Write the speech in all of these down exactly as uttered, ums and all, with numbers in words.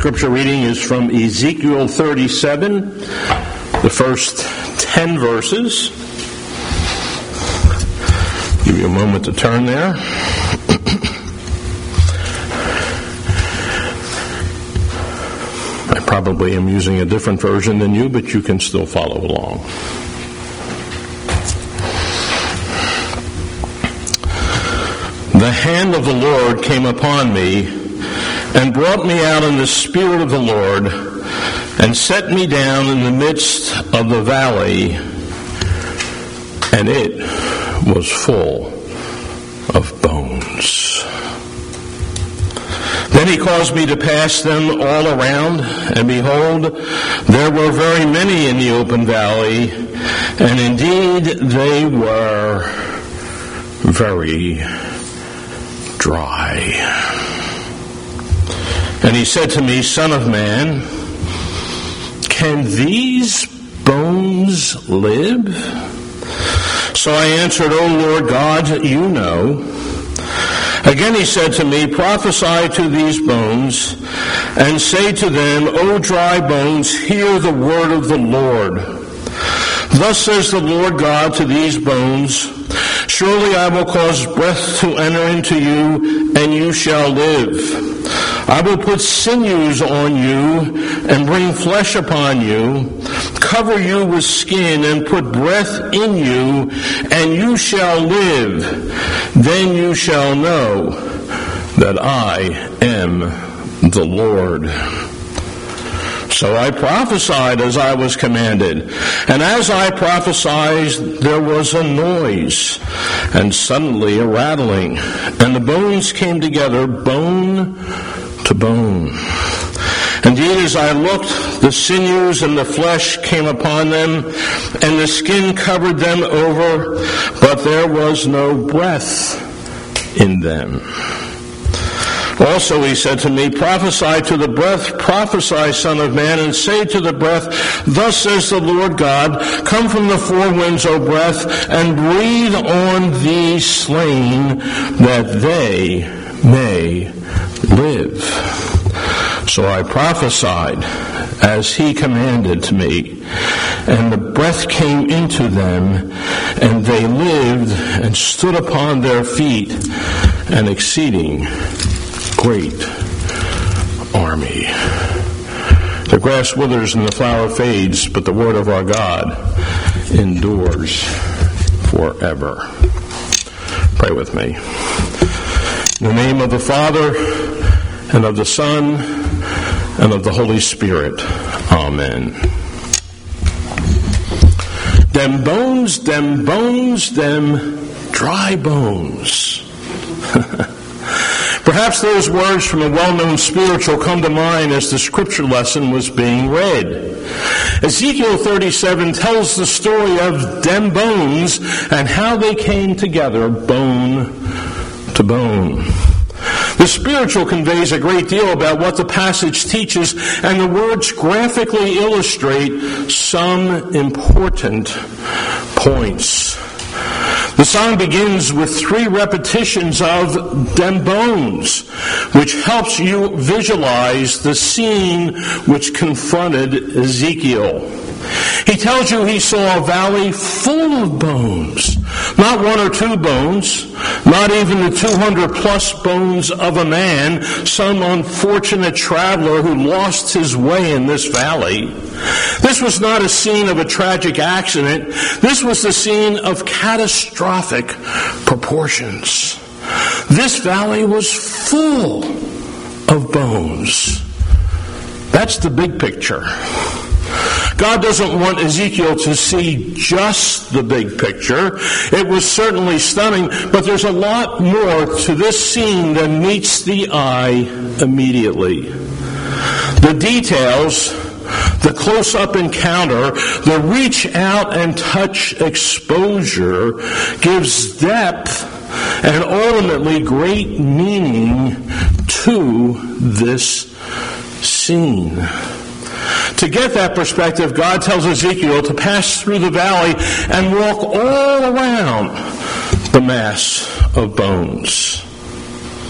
scripture reading is from Ezekiel thirty-seven, the first ten verses. Give you a moment to turn there. I probably am using a different version than you, but you can still follow along. The hand of the Lord came upon me and brought me out in the spirit of the Lord and set me down in the midst of the valley, and it was full of bones. Then he caused me to pass them all around, and behold, there were very many in the open valley, and indeed they were very dry. And he said to me, Son of man, can these bones live? So I answered, O Lord God, you know. Again he said to me, prophesy to these bones, and say to them, O dry bones, hear the word of the Lord. Thus says the Lord God to these bones, surely I will cause breath to enter into you, and you shall live. I will put sinews on you, and bring flesh upon you, cover you with skin, and put breath in you, and you shall live. Then you shall know that I am the Lord. So I prophesied as I was commanded, and as I prophesied, there was a noise, and suddenly a rattling, and the bones came together, bone to bone. Indeed, as I looked, the sinews and the flesh came upon them, and the skin covered them over, but there was no breath in them. Also he said to me, prophesy to the breath, prophesy, Son of man, and say to the breath, thus says the Lord God, come from the four winds, O breath, and breathe on these slain, that they may live. So I prophesied as he commanded to me, and the breath came into them, and they lived and stood upon their feet, an exceeding great army. The grass withers and the flower fades, but the word of our God endures forever. Pray with me. In the name of the Father, and of the Son, and of the Holy Spirit. Amen. Them bones, them bones, them dry bones. Perhaps those words from a well-known spiritual come to mind as the scripture lesson was being read. Ezekiel thirty-seven tells the story of them bones and how they came together, bone to bone. The spiritual conveys a great deal about what the passage teaches, and the words graphically illustrate some important points. The song begins with three repetitions of them bones, which helps you visualize the scene which confronted Ezekiel. He tells you he saw a valley full of bones. Not one or two bones, not even the two hundred plus bones of a man, some unfortunate traveler who lost his way in this valley. This was not a scene of a tragic accident. This was the scene of catastrophic proportions. This valley was full of bones. That's the big picture. God doesn't want Ezekiel to see just the big picture. It was certainly stunning, but there's a lot more to this scene than meets the eye immediately. The details, the close-up encounter, the reach out and touch exposure gives depth and ultimately great meaning to this scene. To get that perspective, God tells Ezekiel to pass through the valley and walk all around the mass of bones.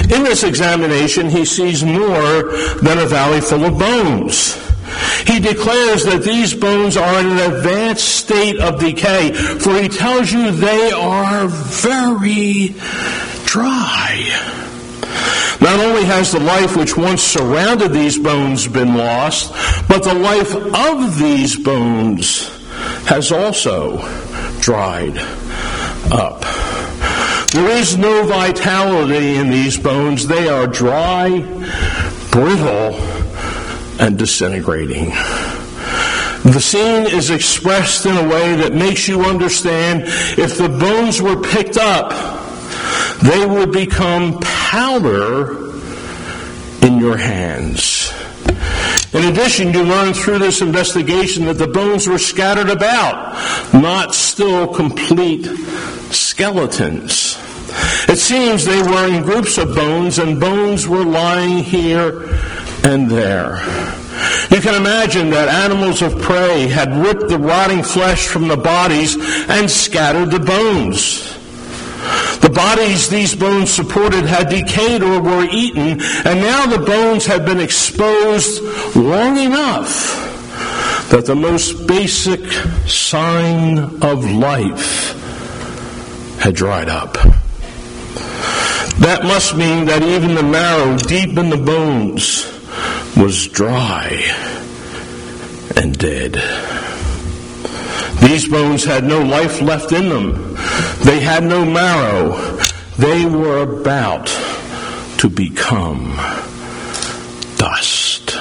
In this examination, he sees more than a valley full of bones. He declares that these bones are in an advanced state of decay, for he tells you they are very dry. Not only has the life which once surrounded these bones been lost, but the life of these bones has also dried up. There is no vitality in these bones. They are dry, brittle, and disintegrating. The scene is expressed in a way that makes you understand if the bones were picked up, they would become powder in your hands. In addition, you learn through this investigation that the bones were scattered about, not still complete skeletons. It seems they were in groups of bones, and bones were lying here and there. You can imagine that animals of prey had ripped the rotting flesh from the bodies and scattered the bones. The bodies these bones supported had decayed or were eaten, and now the bones had been exposed long enough that the most basic sign of life had dried up. That must mean that even the marrow deep in the bones was dry and dead. These bones had no life left in them. They had no marrow. They were about to become dust.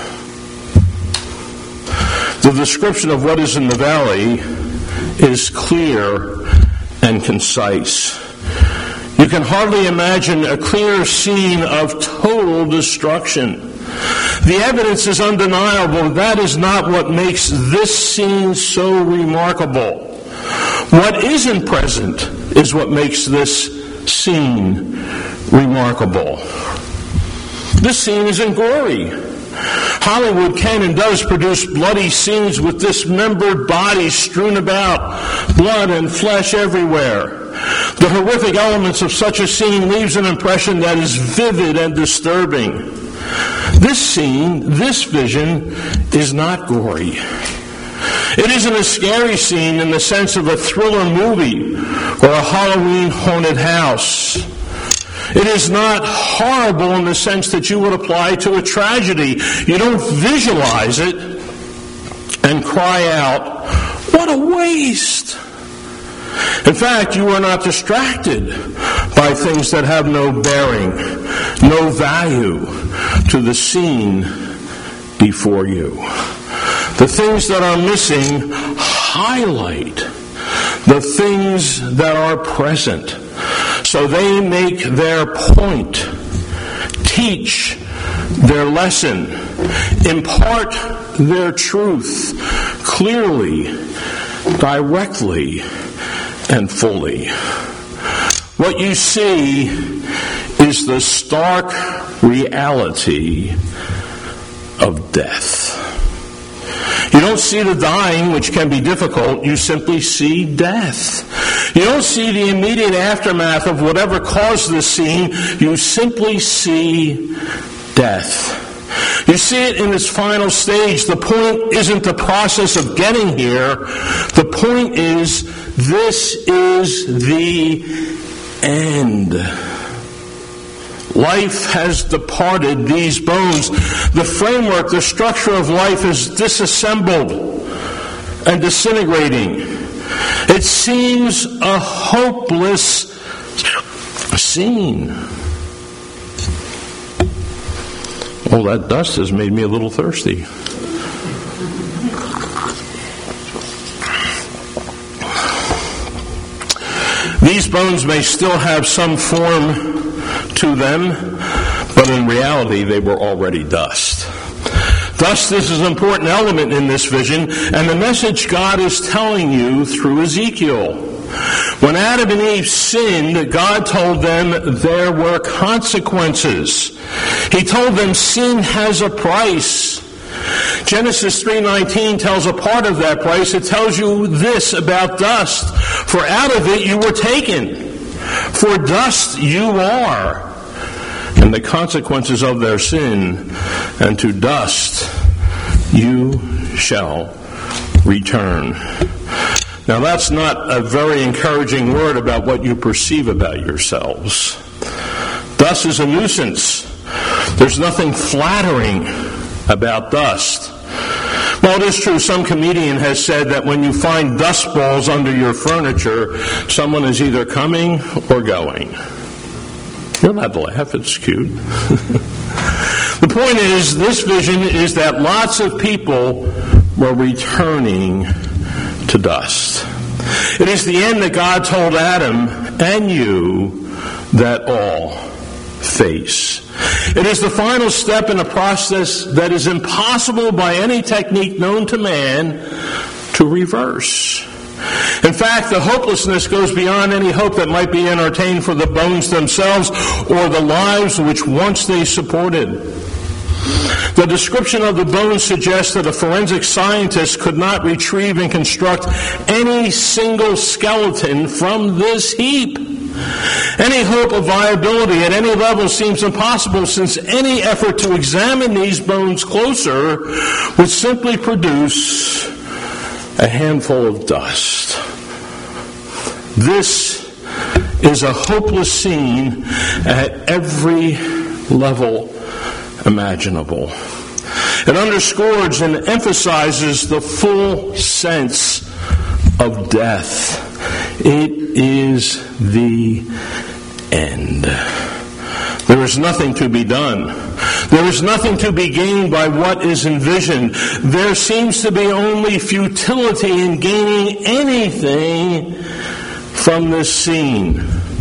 The description of what is in the valley is clear and concise. You can hardly imagine a clearer scene of total destruction. The evidence is undeniable. That is not what makes this scene so remarkable. What isn't present is what makes this scene remarkable. This scene isn't gory. Hollywood can and does produce bloody scenes with dismembered bodies strewn about, blood and flesh everywhere. The horrific elements of such a scene leaves an impression that is vivid and disturbing. This scene, this vision, is not gory. It isn't a scary scene in the sense of a thriller movie or a Halloween haunted house. It is not horrible in the sense that you would apply to a tragedy. You don't visualize it and cry out, "What a waste!" In fact, you are not distracted by things that have no bearing, no value to the scene before you. The things that are missing highlight the things that are present, so they make their point, teach their lesson, impart their truth clearly, directly, and fully. What you see is the stark reality of death. You don't see the dying, which can be difficult. You simply see death. You don't see the immediate aftermath of whatever caused this scene. You simply see death. You see it in its final stage. The point isn't the process of getting here. The point is, this is the end. Life has departed these bones. The framework, the structure of life is disassembled and disintegrating. It seems a hopeless scene. Oh, that dust has made me a little thirsty. These bones may still have some form to them, but in reality they were already dust. Dust is an important element in this vision, and the message God is telling you through Ezekiel. When Adam and Eve sinned, God told them there were consequences. He told them sin has a price. Genesis three nineteen tells a part of that price. It tells you this about dust. For out of it you were taken. For dust you are. and the consequences of their sin, and to dust you shall return. Now that's not a very encouraging word about what you perceive about yourselves. Dust is a nuisance. There's nothing flattering about dust. Well, it is true, some comedian has said that when you find dust balls under your furniture, someone is either coming or going. You're allowed to laugh, it's cute. The point is, this vision is that lots of people were returning to dust. It is the end that God told Adam and you that all face. It is the final step in a process that is impossible by any technique known to man to reverse. In fact, the hopelessness goes beyond any hope that might be entertained for the bones themselves or the lives which once they supported. The description of the bones suggests that a forensic scientist could not retrieve and construct any single skeleton from this heap. Any hope of viability at any level seems impossible, since any effort to examine these bones closer would simply produce a handful of dust. This is a hopeless scene at every level imaginable. It underscores and emphasizes the full sense of death. It is the end. There is nothing to be done. There is nothing to be gained by what is envisioned. There seems to be only futility in gaining anything from this scene.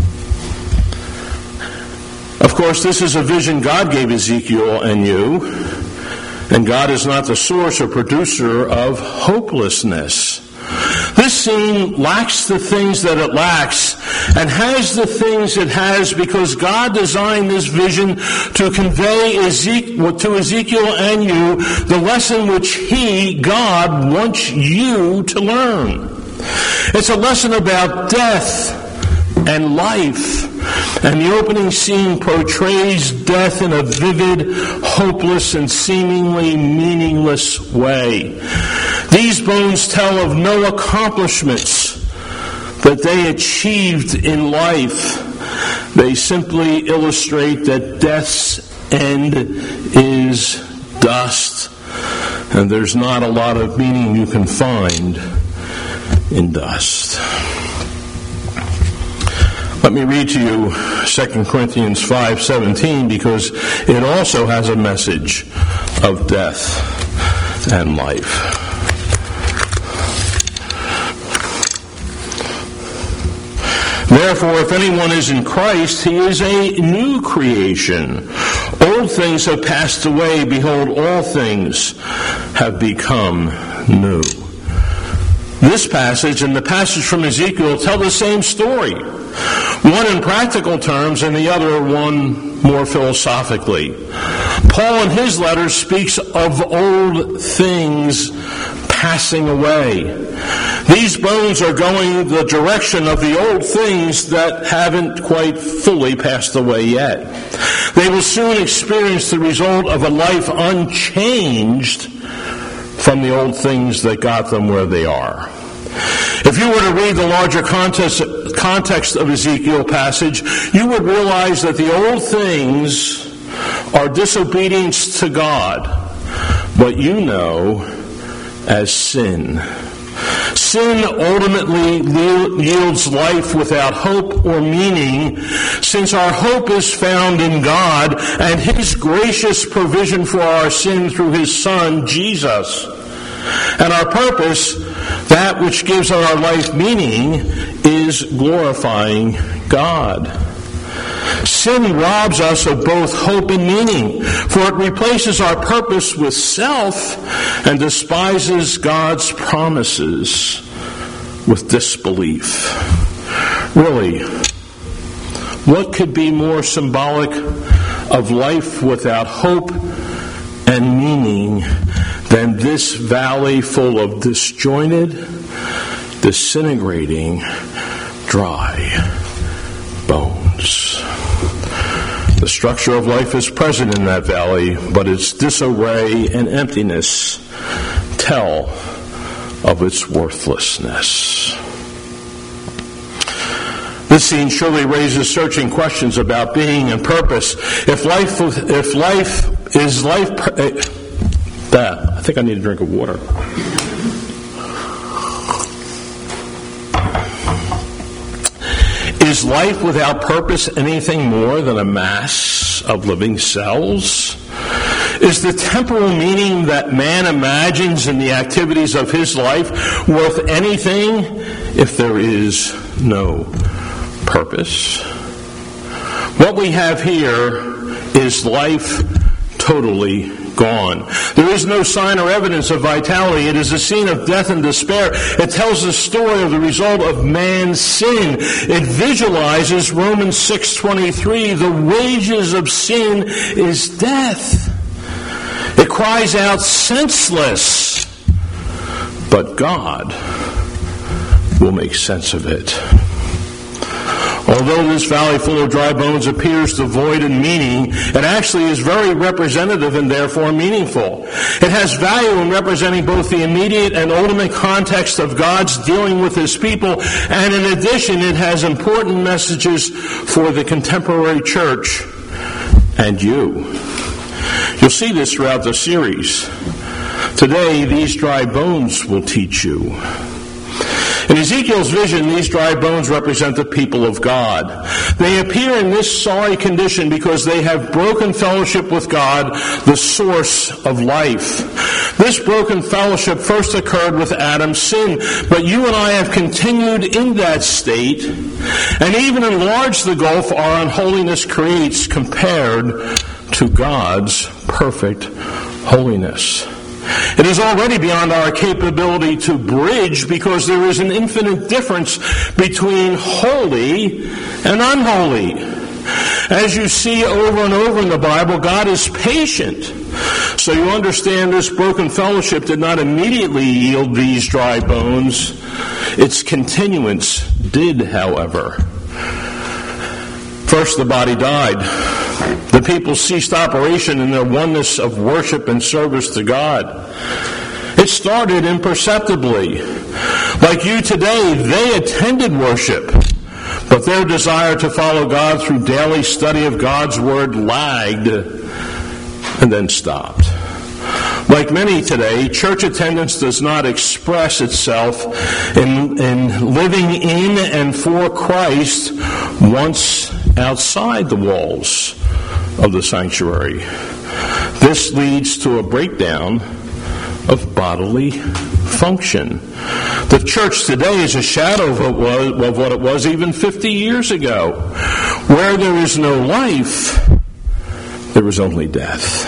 Of course, this is a vision God gave Ezekiel and you, and God is not the source or producer of hopelessness. This scene lacks the things that it lacks and has the things it has because God designed this vision to convey Ezekiel, to Ezekiel and you the lesson which He, God, wants you to learn. It's a lesson about death and life. And the opening scene portrays death in a vivid, hopeless, and seemingly meaningless way. These bones tell of no accomplishments that they achieved in life. They simply illustrate that death's end is dust, and there's not a lot of meaning you can find in dust. Let me read to you Second Corinthians five seventeen, because it also has a message of death and life. Therefore, if anyone is in Christ, he is a new creation. Old things have passed away. Behold, all things have become new. This passage and the passage from Ezekiel tell the same story. One in practical terms and the other one more philosophically. Paul in his letters speaks of old things passing away. These bones are going the direction of the old things that haven't quite fully passed away yet. They will soon experience the result of a life unchanged from the old things that got them where they are. If you were to read the larger context, context of Ezekiel passage, you would realize that the old things are disobedience to God, what you know as sin. Sin ultimately yields life without hope or meaning, since our hope is found in God and His gracious provision for our sin through His Son, Jesus. And our purpose, that which gives our life meaning, is glorifying God. Sin robs us of both hope and meaning, for it replaces our purpose with self and despises God's promises with disbelief. Really, what could be more symbolic of life without hope and meaning than this valley full of disjointed, disintegrating, dry bones? The structure of life is present in that valley, but its disarray and emptiness tell of its worthlessness. This scene surely raises searching questions about being and purpose. If life, if life is life, uh, that I think I need a drink of water. Is life without purpose anything more than a mass of living cells? Is the temporal meaning that man imagines in the activities of his life worth anything if there is no purpose? What we have here is life totally gone. There is no sign or evidence of vitality. It is a scene of death and despair. It tells the story of the result of man's sin. It visualizes Romans six twenty-three, the wages of sin is death. It cries out senseless, but God will make sense of it. Although this valley full of dry bones appears devoid in meaning, it actually is very representative and therefore meaningful. It has value in representing both the immediate and ultimate context of God's dealing with His people, and in addition, it has important messages for the contemporary church and you. You'll see this throughout the series. Today, these dry bones will teach you. In Ezekiel's vision, these dry bones represent the people of God. They appear in this sorry condition because they have broken fellowship with God, the source of life. This broken fellowship first occurred with Adam's sin, but you and I have continued in that state and even enlarged the gulf our unholiness creates compared to God's perfect holiness. It is already beyond our capability to bridge because there is an infinite difference between holy and unholy. As you see over and over in the Bible, God is patient. So you understand this broken fellowship did not immediately yield these dry bones. Its continuance did, however. First, the body died. The people ceased operation in their oneness of worship and service to God. It started imperceptibly. Like you today, they attended worship, but their desire to follow God through daily study of God's Word lagged and then stopped. Like many today, church attendance does not express itself in, in living in and for Christ once outside the walls of the sanctuary. This leads to a breakdown of bodily function. The church today is a shadow of what, was, of what it was even fifty years ago. Where there is no life, there is only death.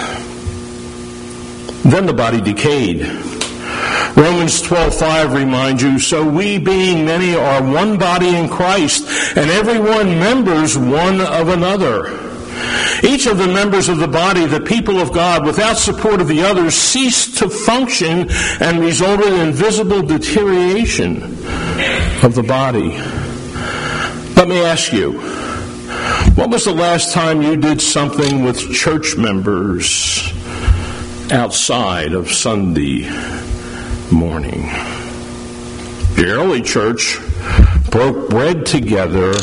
Then the body decayed. Romans twelve five reminds you, so we being many are one body in Christ, and every one members one of another. Each of the members of the body, the people of God, without support of the others, ceased to function and resulted in visible deterioration of the body. Let me ask you, what was the last time you did something with church members outside of Sunday morning? The early church broke bread together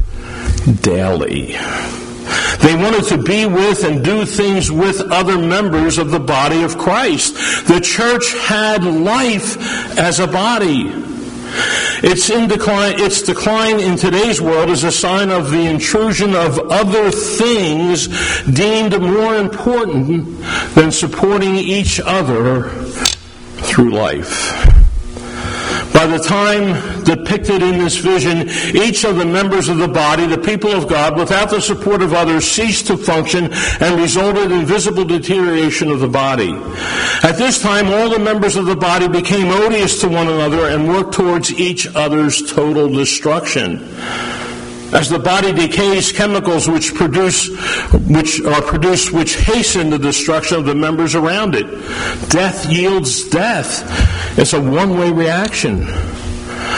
daily. They wanted to be with and do things with other members of the body of Christ. The church had life as a body. Its, in decline, its decline in today's world is a sign of the intrusion of other things deemed more important than supporting each other through life. By the time depicted in this vision, each of the members of the body, the people of God, without the support of others, ceased to function and resulted in visible deterioration of the body. At this time, all the members of the body became odious to one another and worked towards each other's total destruction. As the body decays, chemicals which produce, which are produced, which hasten the destruction of the members around it. Death yields death. It's a one-way reaction.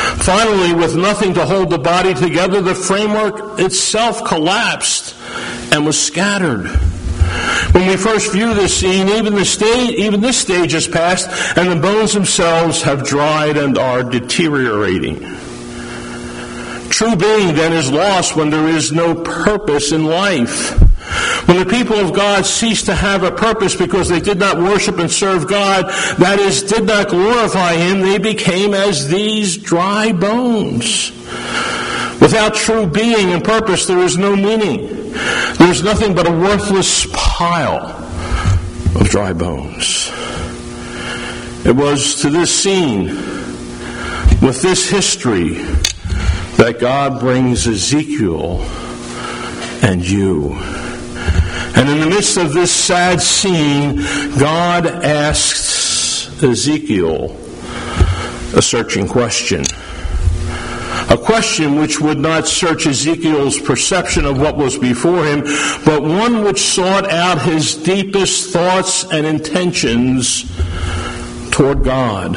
Finally, with nothing to hold the body together, the framework itself collapsed and was scattered. When we first view this scene, even the stage, even this stage has passed, and the bones themselves have dried and are deteriorating. True being then is lost when there is no purpose in life. When the people of God ceased to have a purpose because they did not worship and serve God, that is, did not glorify Him, they became as these dry bones. Without true being and purpose, there is no meaning. There is nothing but a worthless pile of dry bones. It was to this scene, with this history, that God brings Ezekiel and you. And in the midst of this sad scene, God asks Ezekiel a searching question. A question which would not search Ezekiel's perception of what was before him, but one which sought out his deepest thoughts and intentions toward God.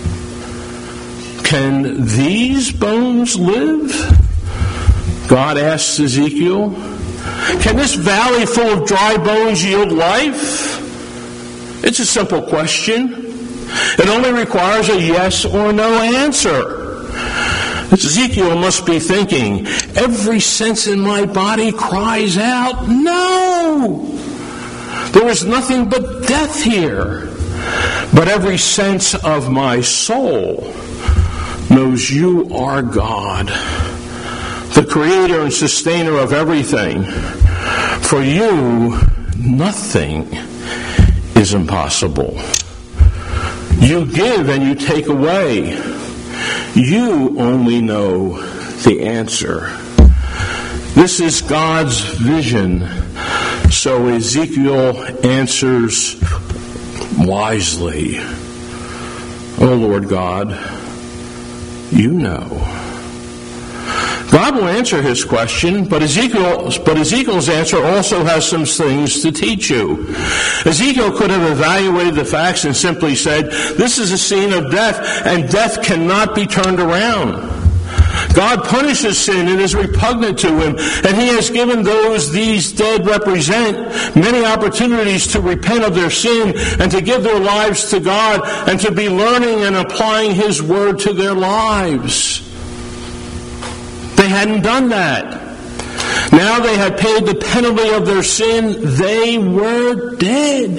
Can these bones live? God asks Ezekiel. Can this valley full of dry bones yield life? It's a simple question. It only requires a yes or no answer. Ezekiel must be thinking, every sense in my body cries out, no! There is nothing but death here. But every sense of my soul knows you are God, the creator and sustainer of everything. For you, nothing is impossible. You give and you take away. You only know the answer. This is God's vision. So Ezekiel answers wisely. Oh Lord God, you know. God will answer his question, but Ezekiel, but Ezekiel's answer also has some things to teach you. Ezekiel could have evaluated the facts and simply said, this is a scene of death, and death cannot be turned around. God punishes sin and is repugnant to him, and he has given those these dead represent many opportunities to repent of their sin and to give their lives to God and to be learning and applying his word to their lives. They hadn't done that. Now they had paid the penalty of their sin. They were dead.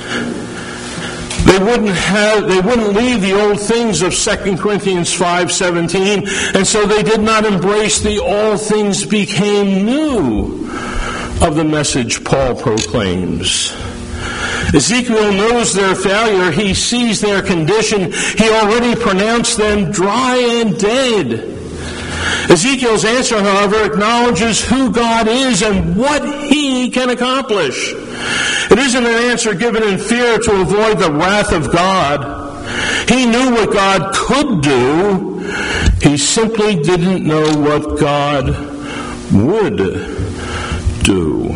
They wouldn't have, they wouldn't leave the old things of Second Corinthians five seventeen, and so they did not embrace the all things became new of the message Paul proclaims. Ezekiel knows their failure. He sees their condition. He already pronounced them dry and dead. Ezekiel's answer, however, acknowledges who God is and what he can accomplish. It isn't an answer given in fear to avoid the wrath of God. He knew what God could do. He simply didn't know what God would do.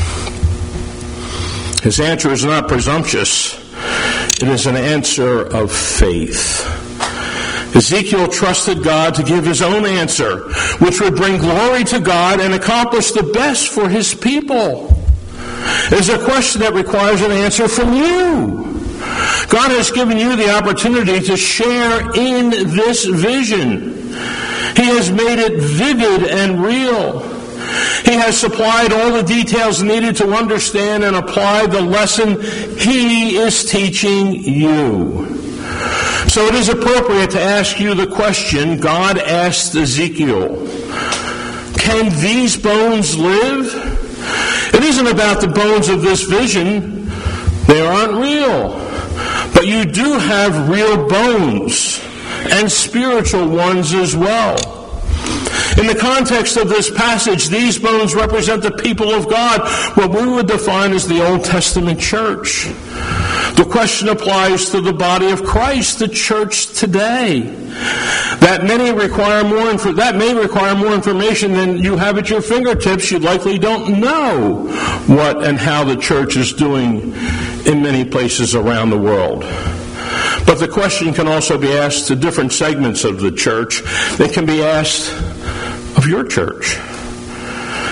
His answer is not presumptuous. It is an answer of faith. Ezekiel trusted God to give his own answer, which would bring glory to God and accomplish the best for his people. It is a question that requires an answer from you. God has given you the opportunity to share in this vision. He has made it vivid and real. He has supplied all the details needed to understand and apply the lesson he is teaching you. So it is appropriate to ask you the question God asked Ezekiel. Can these bones live? It isn't about the bones of this vision. They aren't real. But you do have real bones and spiritual ones as well. In the context of this passage, these bones represent the people of God, what we would define as the Old Testament church. The question applies to the body of Christ, the church today. That many require more inf- that may require more information than you have at your fingertips. You likely don't know what and how the church is doing in many places around the world. But the question can also be asked to different segments of the church. It can be asked of your church.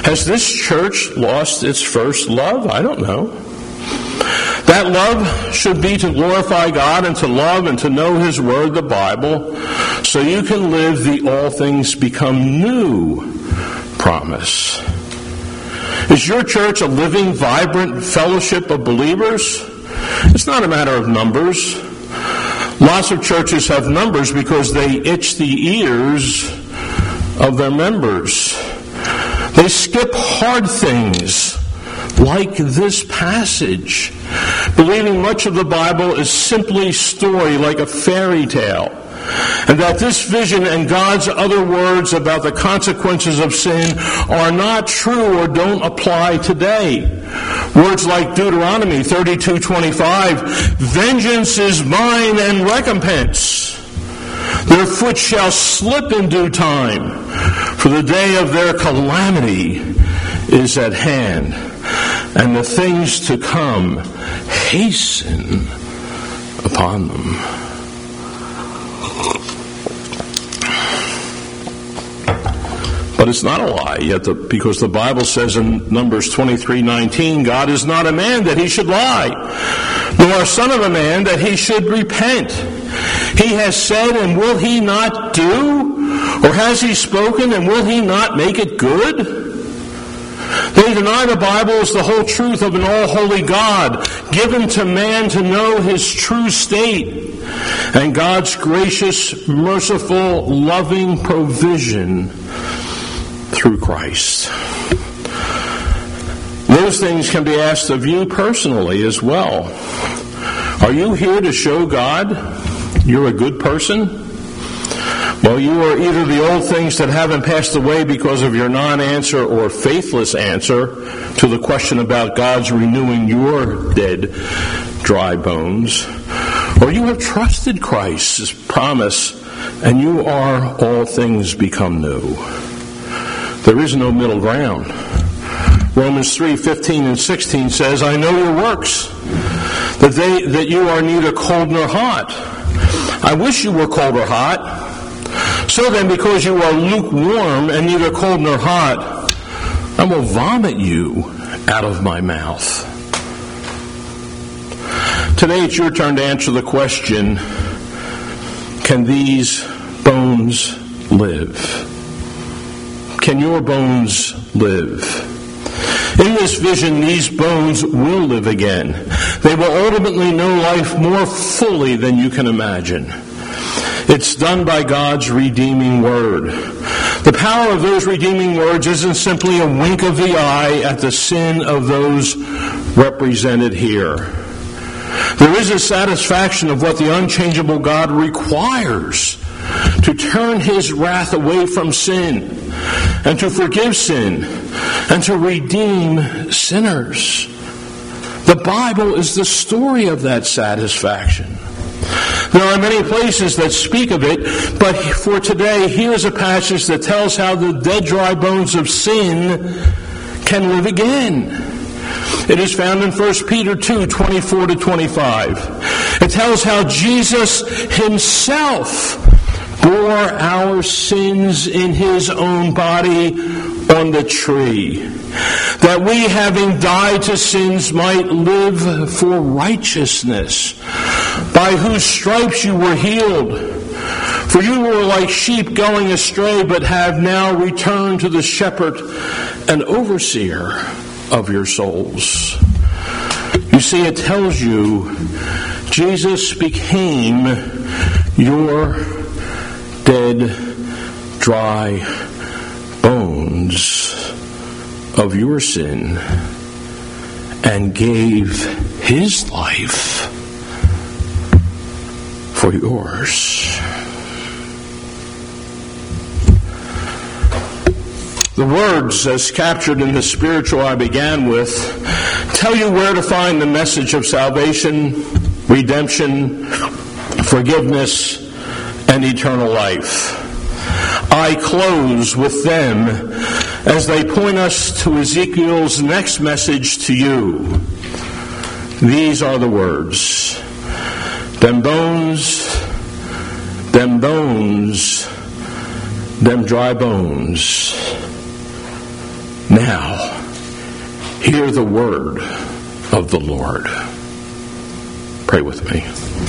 Has this church lost its first love? I don't know. That love should be to glorify God and to love and to know His Word, the Bible, so you can live the all things become new promise. Is your church a living, vibrant fellowship of believers? It's not a matter of numbers. Lots of churches have numbers because they itch the ears of their members. They skip hard things like this passage, believing much of the Bible is simply story, like a fairy tale, and that this vision and God's other words about the consequences of sin are not true or don't apply today. Words like Deuteronomy thirty-two twenty-five, vengeance is mine and recompense. Their foot shall slip in due time, for the day of their calamity is at hand, and the things to come hasten upon them. But it's not a lie, yet the, because the Bible says in Numbers twenty-three nineteen, God is not a man that he should lie, nor a son of a man that he should repent. He has said, and will he not do? Or has he spoken, and will he not make it good? They deny the Bible as the whole truth of an all-holy God, given to man to know his true state, and God's gracious, merciful, loving provision through Christ. Those things can be asked of you personally as well. Are you here to show God you're a good person? Well, you are either the old things that haven't passed away because of your non-answer or faithless answer to the question about God's renewing your dead, dry bones, or you have trusted Christ's promise and you are all things become new. There is no middle ground. Romans three fifteen and sixteen says, I know your works, that they that you are neither cold nor hot. I wish you were cold or hot. So then, because you are lukewarm and neither cold nor hot, I will vomit you out of my mouth. Today it's your turn to answer the question, can these bones live? Can your bones live? In this vision, these bones will live again. They will ultimately know life more fully than you can imagine. It's done by God's redeeming word. The power of those redeeming words isn't simply a wink of the eye at the sin of those represented here. There is a satisfaction of what the unchangeable God requires to turn his wrath away from sin and to forgive sin and to redeem sinners. The Bible is the story of that satisfaction. There are many places that speak of it, but for today, here's a passage that tells how the dead, dry bones of sin can live again. It is found in First Peter two twenty-four to twenty-five. It tells how Jesus himself bore our sins in his own body on the tree, that we, having died to sins, might live for righteousness, by whose stripes you were healed. For you were like sheep going astray, but have now returned to the shepherd and overseer of your souls. You see, it tells you Jesus became your dead, dry bones of your sin and gave his life for yours. The words, as captured in the spiritual I began with, tell you where to find the message of salvation, redemption, forgiveness, and eternal life. I close with them as they point us to Ezekiel's next message to you. These are the words. Them bones, them bones, them dry bones, Now, hear the word of the Lord. Pray with me.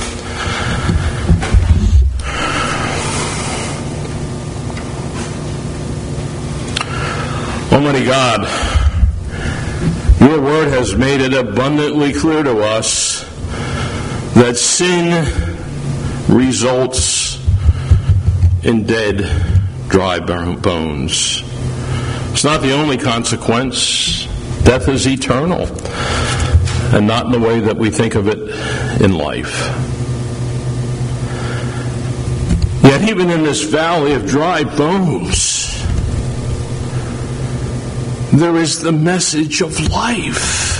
Almighty God, your word has made it abundantly clear to us that sin results in dead, dry bones. It's not the only consequence. Death is eternal, and not in the way that we think of it in life. Yet even in this valley of dry bones, there is the message of life.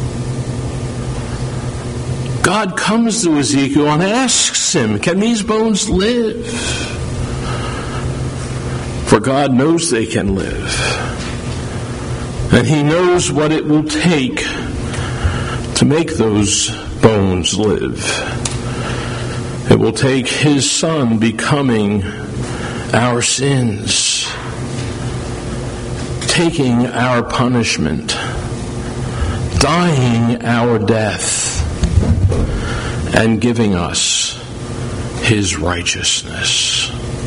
God comes to Ezekiel and asks him, can these bones live? For God knows they can live. And he knows what it will take to make those bones live. It will take his Son becoming our sins, taking our punishment, dying our death, and giving us his righteousness.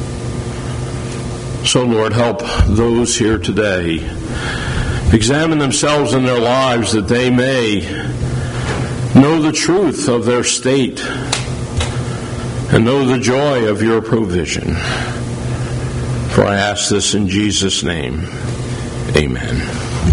So, Lord, help those here today examine themselves in their lives that they may know the truth of their state and know the joy of your provision. For I ask this in Jesus' name. Amen.